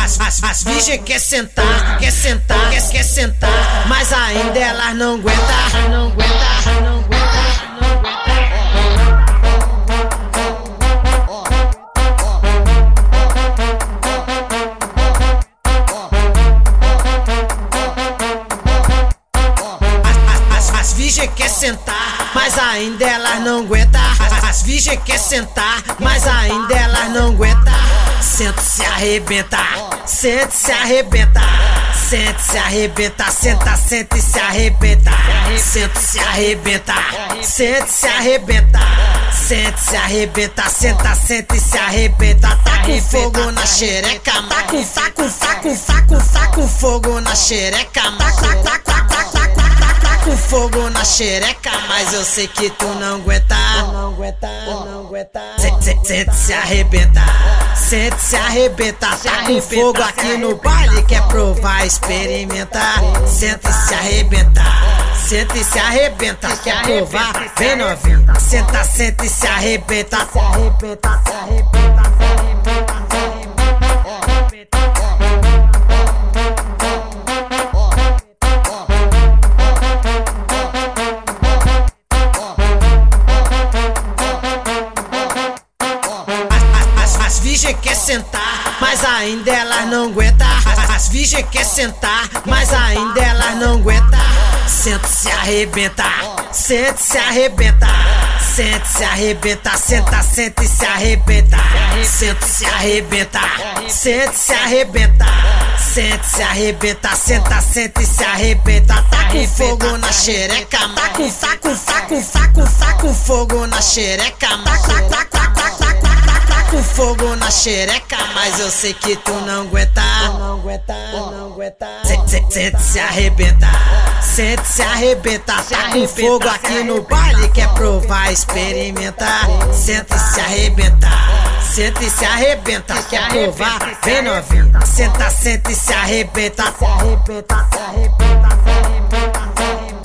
As virgem quer sentar, quer sentar, mas ainda elas não aguentam. As virgem quer sentar, mas ainda elas não aguentam. As virgem quer sentar, mas ainda elas não aguentam. Senta se arrebenta, senta se arrebenta, senta se arrebenta, senta e se arrebenta, senta se arrebenta, senta se arrebenta, senta se arrebenta, senta e se arrebenta. Tá com fogo na xereca, tá com fogo na xereca, com fogo na xereca, mas eu sei que tu não aguenta. Sente se arrebenta, sente se arrebenta. Tá com fogo aqui no baile, quer provar, experimentar. Sente se arrebenta, sente se arrebenta. Quer provar, vem novinha. Senta e se arrebenta. As virgem quer sentar, mas ainda elas não aguentam. As virgem quer sentar, mas ainda elas não aguentam. Senta se arrebenta, senta se arrebenta, senta se arrebenta, senta e se arrebenta, senta se arrebenta, senta se arrebenta, senta se arrebenta, senta e se arrebenta. Tá com fogo na xereca, tá com fogo na xereca, com fogo na xereca, mas eu sei que tu não aguenta. Sente se arrebenta, sente se arrebenta. Tá com fogo aqui no baile, quer provar, experimentar. Senta e se arrebenta, senta e se arrebenta. Quer provar, vem novinha. Senta e se arrebenta.